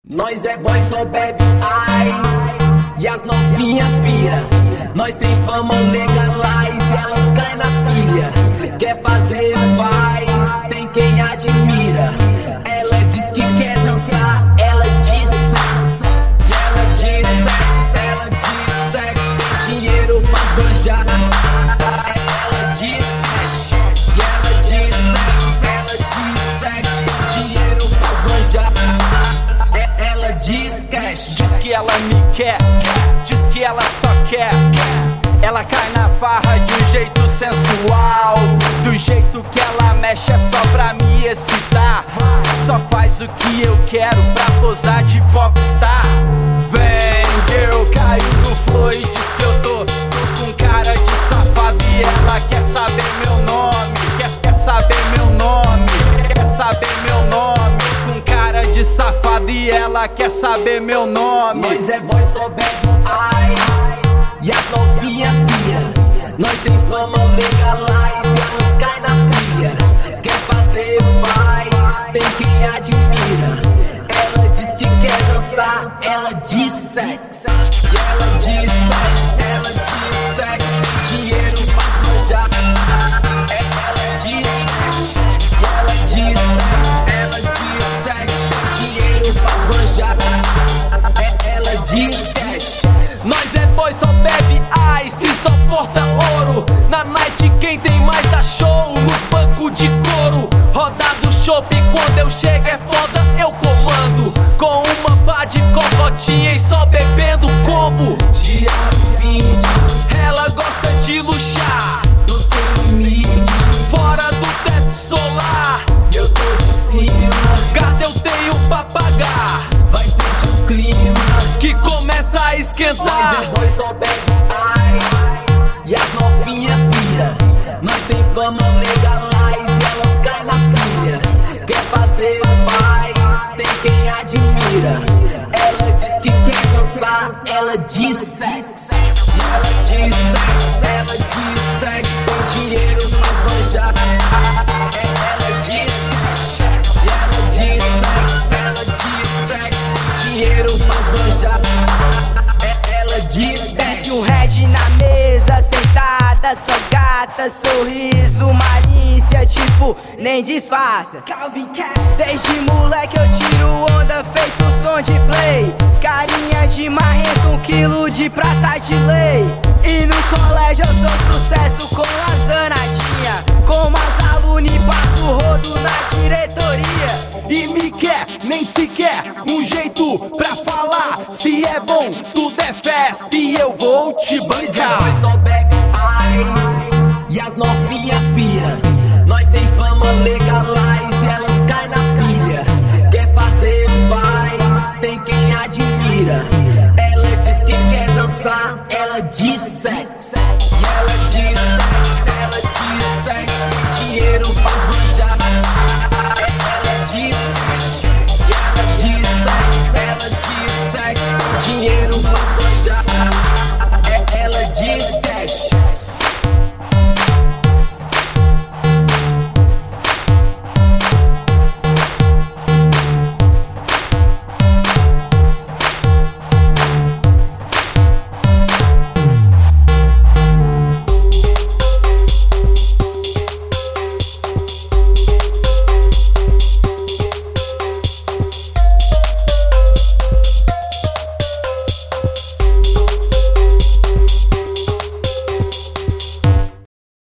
Nós é boy, só bebe ice e as novinha pira. Nós tem fama, legalize, elas caem na pilha. Quer fazer, faz, tem quem admira. Ela diz que quer dançar, ela diz sexo. E ela diz sexo, ela diz sexo. Dinheiro pra banjar, ela diz cash. E ela diz sexo, ela diz sexo. Dinheiro pra banjar, ela diz cash. Diz que ela me quer, diz que ela só quer. Ela cai na farra de um jeito sensual. Do jeito que ela mexe é só pra me excitar. Só faz o que eu quero pra posar de popstar. Vem, girl, caiu no flow e diz que eu tô com cara de safado. E ela quer saber meu nome, quer saber meu nome, quer saber meu nome. Com cara de safado e ela quer saber meu nome. Nós é boy, só bebe ice e as novinha pira. Nós tem fama, legalize, elas caem na pilha. Quer fazer, faz, tem quem admira. Ela diz que quer dançar, ela diz sexo. E ela diz sexo, ela diz sexo. Dinheiro pra manjar, ela diz sexo. E ela diz sexo, ela diz sexo. Dinheiro pra manjar, ela diz cash. Nós é boy, só bebe ice, só porta ouro. Na night quem tem mais dá show, nos bancos de couro. Rodado chopp, quando eu chego é foda, eu comando. Com uma pá de cocotinha e só bebendo combo. Dia 20, ela gosta de luxar, tô sem limite. fora do teto solar. Eu tô de cima, Gata, eu tenho pra pagar, vai sentir o clima. que começa a esquentar. Nós é boy, só bebe ice e as novinha pira. Nós tem fama, legalize, elas caem na pilha. Quer fazer, faz, tem quem admira. Ela diz que quer dançar, ela diz sexo. E ela diz sexo, ela diz sexo. Dinheiro pra banjar, ela diz sexo. E ela diz sexo, ela diz sexo. Dinheiro pra banjar, ela diz Desce um red na mesa, sentada, só gata, sorriso, malícia, tipo, nem disfarça. Desde moleque eu tiro onda, feito som de play. Carinha de marrento, 1 quilo de prata de lei. E no colégio eu sou sucesso com as danadinhas. Com as alunas e passo rodo na diretoria. E me quer, nem sequer um jeito pra falar. Se é bom, tudo é festa e eu vou te bancar. Nós só bebe ice e as novinha pira. Nós tem fama, legalize, elas caem na pilha. Quer fazer, faz, tem quem admira. Ela diz que quer dançar, ela diz sexo.